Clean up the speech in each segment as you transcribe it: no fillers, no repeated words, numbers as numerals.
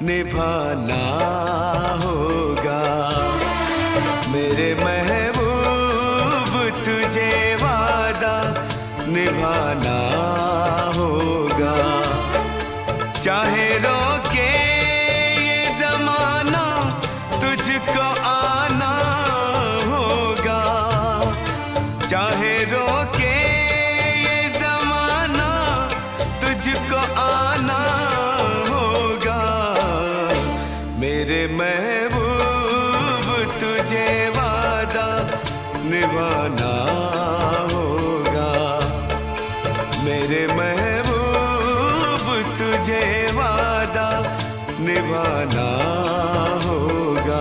निभाना होगा। मेरे महबूब तुझे वादा निभाना होगा। चाहे रोके ये जमाना तुझको आना होगा। चाहे रोके ये जमाना तुझको आना होगा। मेरे महबूब तुझे वादा निभाना होगा। मेरे महबूब तुझे वादा निभाना होगा।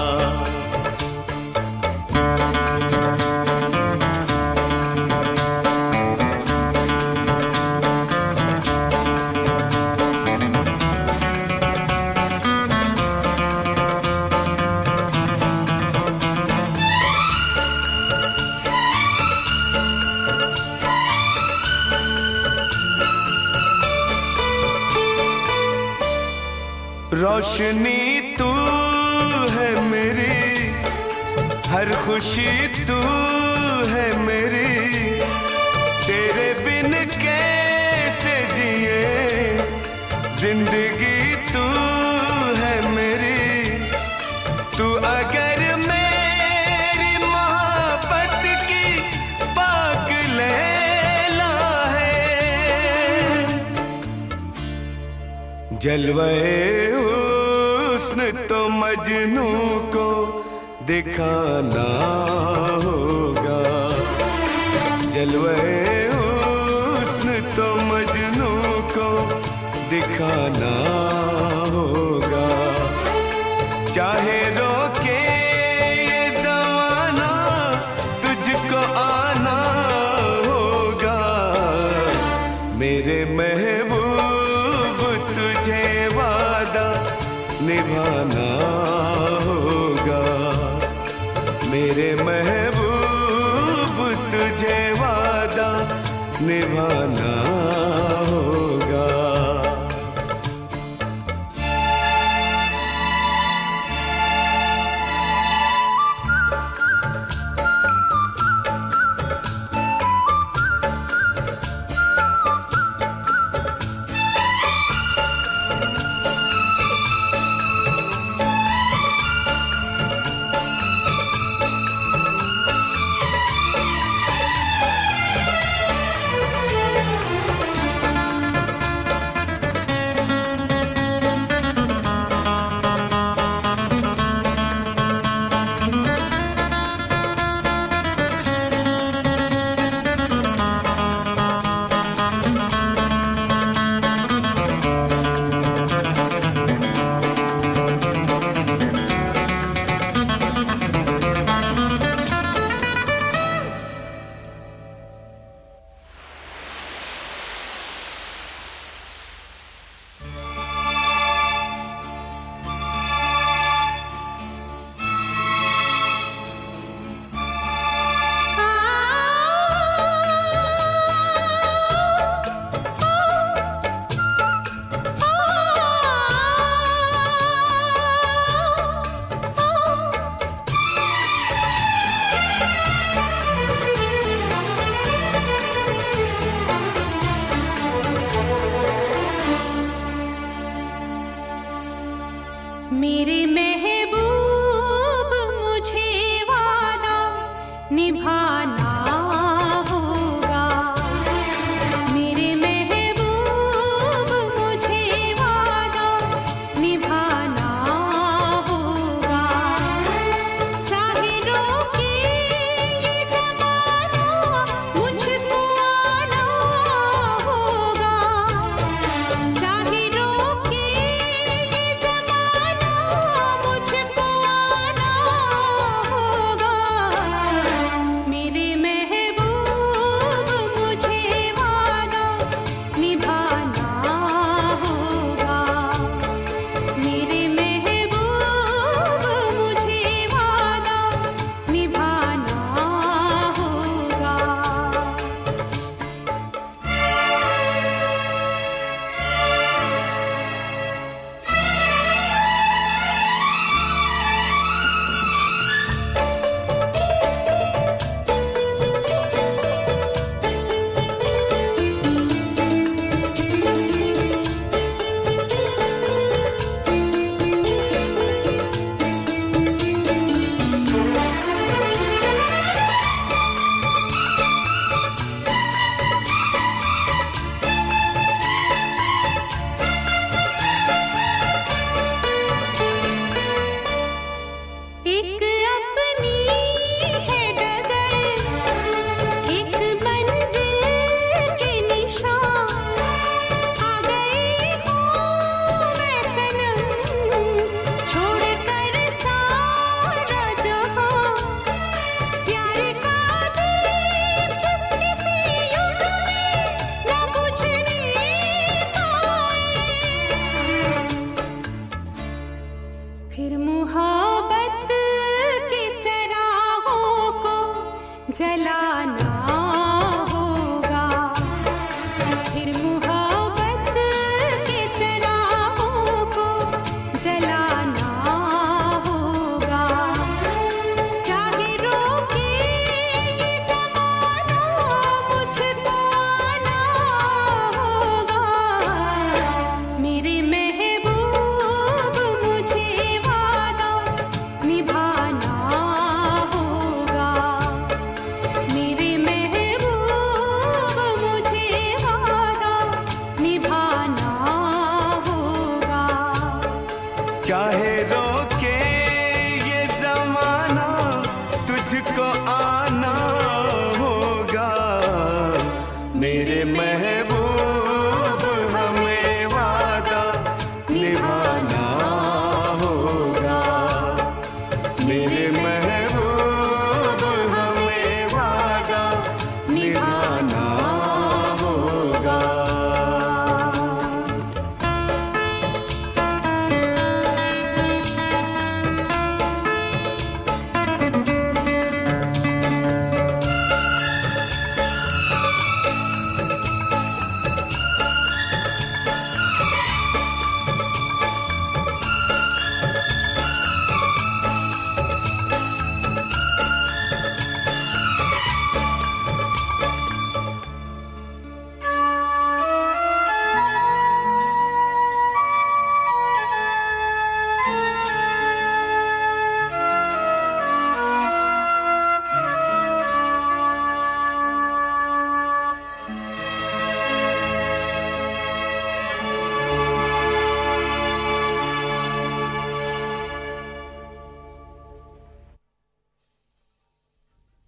रोशनी तू है मेरी, हर खुशी तू है मेरी। तेरे बिन कैसे जिए, जिंदगी तू है मेरी। तू अगर मेरी मोहब्बत की पाक लैला है, जलवे हुस्न तो मजनू को दिखाना होगा। जलवे हुस्न तो मजनू को दिखाना होगा। चाहे रोके ये ज़माना तुझको आना होगा। मेरे महबूब तुझे वादा निभाना होगा। मेरे महबूब तुझे वादा निभाना होगा। मेरे महबूब मुझे वादा निभाना होगा। मेरे महबूब मुझे वादा निभाना होगा। चाहे रोके ये ज़माना मुझको आना होगा। चाहे रोके ये ज़माना मुझको फिर मोहब्बत के चरागों को जलाना होगा, फिर मोहब्बत के चरागों को जलाना होगा। चाहे रोके ये ज़माना मुझको आना होगा। मेरे महबूब मुझे वादा निभाना होगा। मेरे महबूब मुझे वादा निभाना होगा। चाहे रोक